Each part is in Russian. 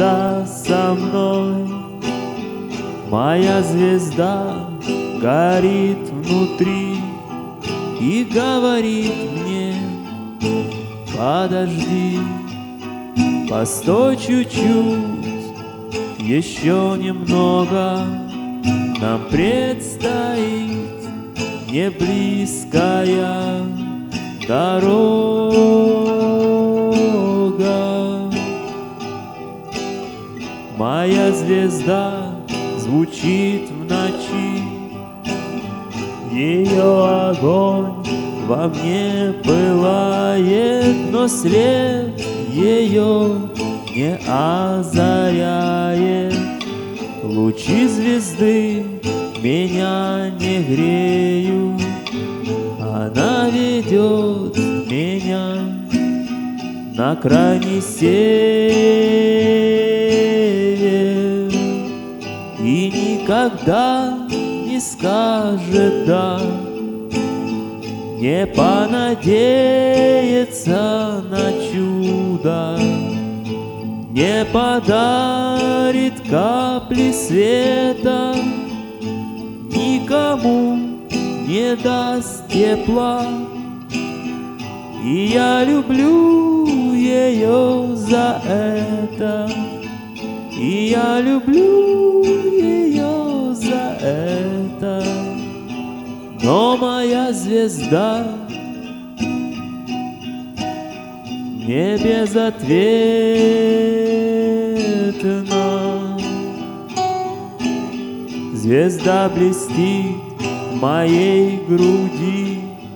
звезда со мной, моя звезда горит внутри и говорит мне: подожди, постой чуть-чуть, еще немного нам предстоит неблизкая дорога. Моя звезда звучит в ночи, ее огонь во мне пылает, но свет ее не озаряет. Лучи звезды меня не греют, она ведет меня на крайний север и никогда не скажет «да», не понадеется на чудо, не подарит капли света, никому не даст тепла. И я люблю ее за это, и я люблю ее за это. Но моя звезда не безответна. Звезда блестит в моей груди,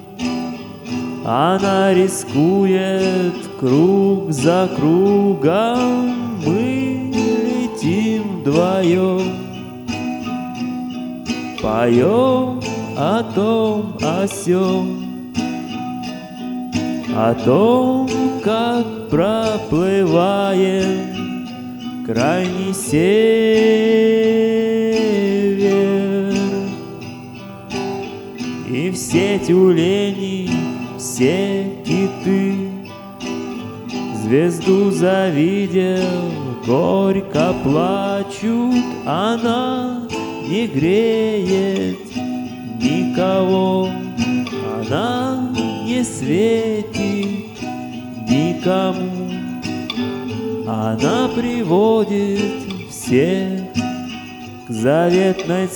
она рискует круг за кругом. Мы летим вдвоем, поем о том, о сём, о том, как проплываем крайний север. И все тюлени, все киты, звезду завидев, горько плачут. Она не греет никого, она не светит никому, она приводит всех к заветной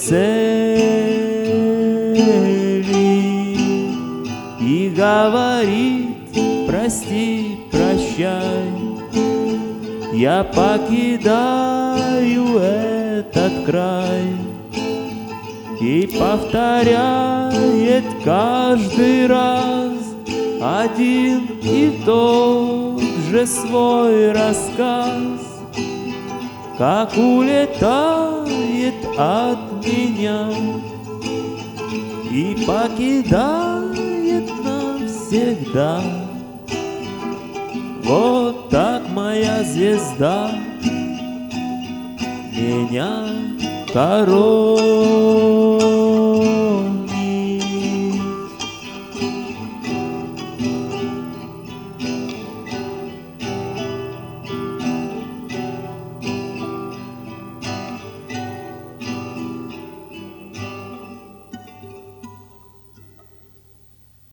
цели и говорит: прости, прощай, я покидаю этот край. И повторяет каждый раз один и тот же свой рассказ, как улетает от меня и покидает навсегда. Вот так моя звезда меня коробит.